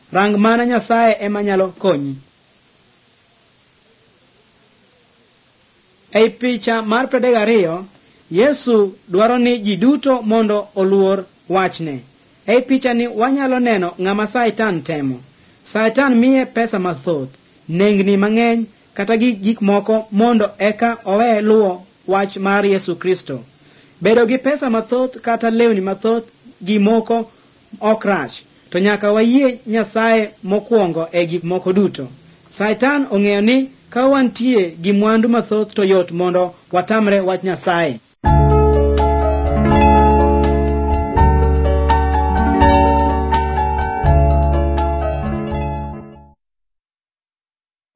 rang mana Nyasaye ema nyalo konyi. Ei picha mar 32, Yesu dwaro ni ji duto mondo oluor wachne. Ei picha ni wanyalo neno ng'ama Satan temo. Satan miye pesa mathoth, nengni mang'eny kata gik moko mondo eka owe luwo wach mar Yesu Kristo. Bedo gi pesa mathoth kata lewni mathoth gi moko ok rach, to nyaka wayie Nyasaye mokwongo e gik moko duto. Satan ong'eyo ni ka wantie gi mwandu mathoth to yot mondo watamre wach Nyasaye.